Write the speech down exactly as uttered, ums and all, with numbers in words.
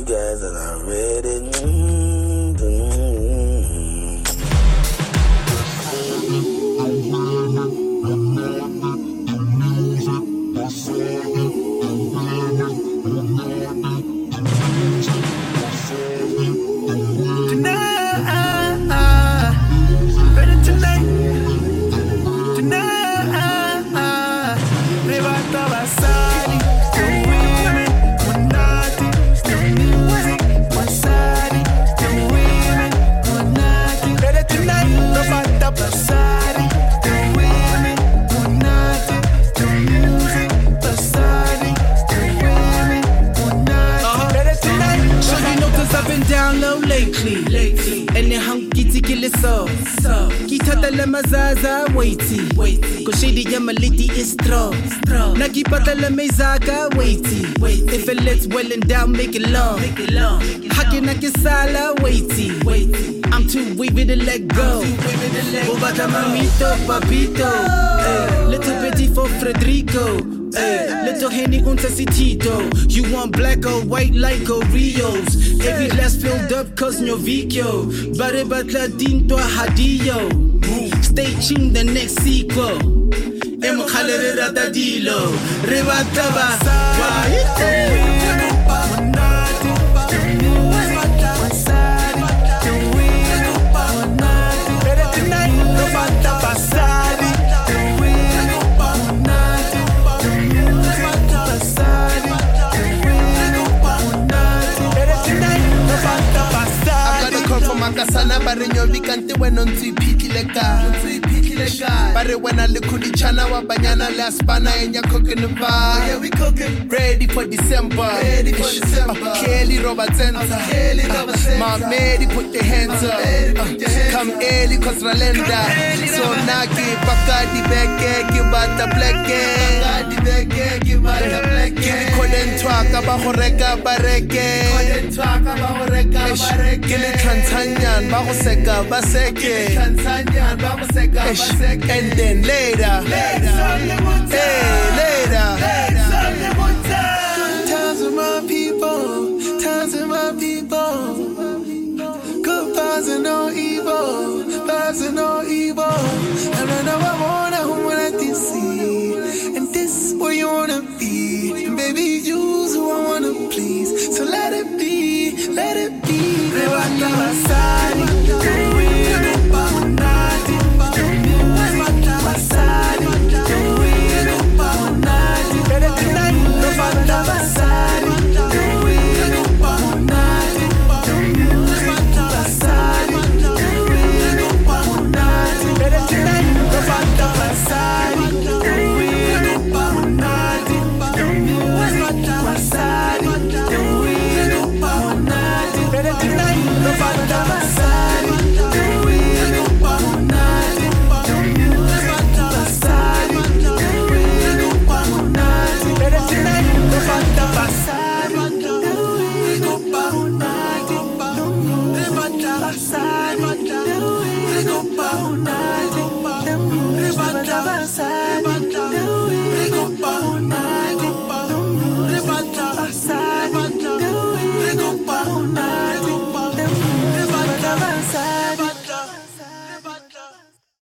guys are not ready. Mm-hmm. Kitata la mazaza waiti Koshidi ya maliti is strong Nakipata la mezaka waiti If it lets well and down make it long Haki nakisala waiti I'm too wavy to let go Ubata mamito papito Little bitty for Frederico Ay, little Henny unta Tito. You want black or white like Oreos. Every glass filled up cause no Vicchio. Bare batla dinto hadiyo. Stay tuned the next sequel. Emo khalere rata dilo. Rebataba. Why? Makasana bare nyovi kante wena ntipiki leka bare wena likuli chana wa banyana la spana enya cooking the bar. Yeah, we cooking ready for December. Ready for December. Kelly Robertson. Kelly Robertson. My Mary put the hands up. Uh, come early cause Ralenda. So naki bakadi beke kibata bleke. Bakadi beke kibata bleke. Kili koden twaka ba horeka bareke. Koden twaka ba horeka bareke. Kili Tanzanian ba hoseka baseke. Tanzanian ba hoseka baseke. And then later, later, hey, later, times with my people, times with my people. Good vibes and no evil, vibes and no evil. And I know I wanna who wanna see, and this where you wanna be. And baby, you's who I wanna please. So let it be, let it be. Side,